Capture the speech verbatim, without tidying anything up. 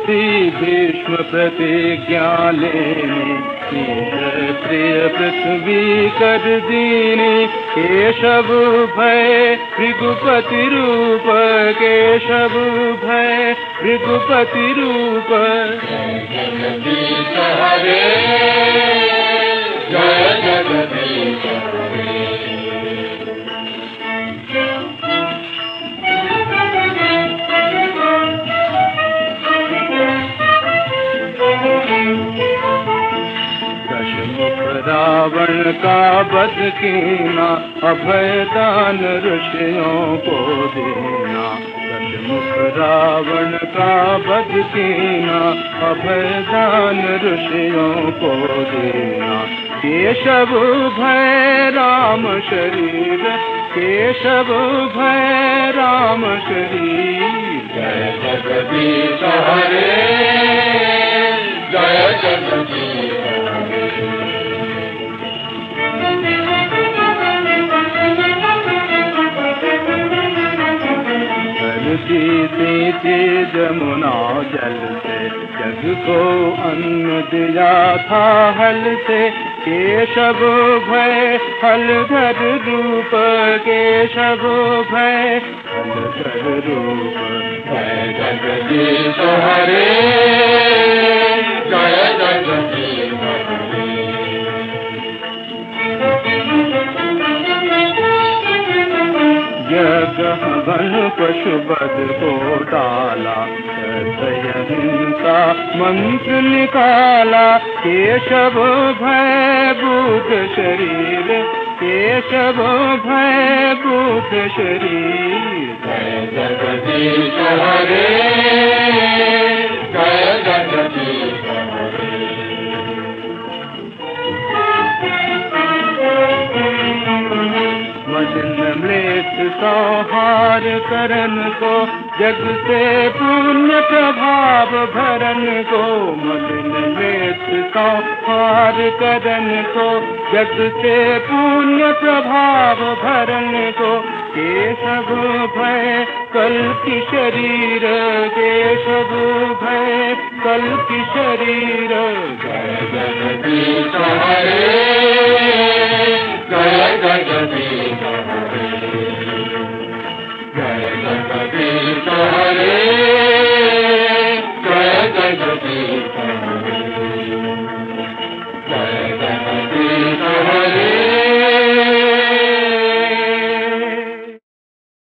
सी भीष्म प्रतिज्ञा लेने, क्षत्रिय पृथ्वी कर दीने। केशव भय भृगुपति रूप, केशव भय भृगुपति रूप। जगदीश हरे, जय जगदीश हरे। रावण का वध कीना, अभय दान ऋषियों को देना। दशमुख रावण का वध कीना, अभय दान ऋषियों को देना। केशव भय राम शरीर, केशव भय राम शरीर। जय जगदीश हरे, जय जगदीश हरे। जीती थी जमुना जल से, जग को अन्न दिया था हल से। केशव भय हलधर रूप, केशव भय हलधर रूप। जय जगदीश हरे, जय जगदीश हरे। यज्ञ हवन पशुवध को डाला, हिंसा मंत्र निकाला। केशव भय भूत शरीर, केशव भय भूत शरीर। जय जगदीश हरे, जय जगदीश हरे। मलिन म्लेच्छ संहार करन को, जग से पुण्य प्रभाव भरन को। मलिन म्लेच्छ संहार करन को, जग से पुण्य प्रभाव भरन को। केशव भय कल्कि शरीर, केशव भय कल्कि शरीर। जय जगदीश हरे, जय जगदीश हरे। जय जगदीश हरे, जय जगदीश हरे। जय जगदीश हरे।